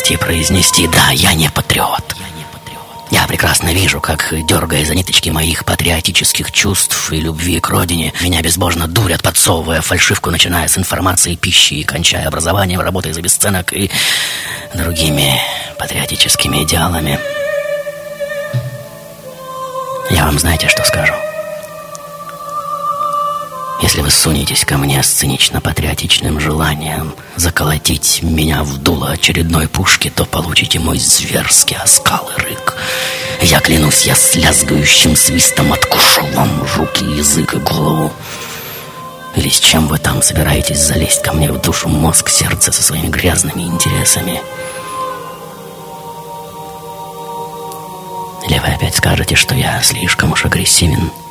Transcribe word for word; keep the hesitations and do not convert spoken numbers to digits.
смелости произнести: да, я не патриот. Я прекрасно вижу, как, дергая за ниточки моих патриотических чувств и любви к родине, меня безбожно дурят, подсовывая фальшивку, начиная с информации, пищи и кончая образованием, работой за бесценок и другими патриотическими идеалами. Я вам знаете, что скажу? Если вы сунетесь ко мне с цинично-патриотичным желанием заколотить меня в дуло очередной пушки, то получите мой зверский оскал и рык. Я клянусь, я с лязгающим свистом откушу вам руки, язык и голову. Или с чем вы там собираетесь залезть ко мне в душу, мозг, сердце со своими грязными интересами? Или вы опять скажете, что я слишком уж агрессивен?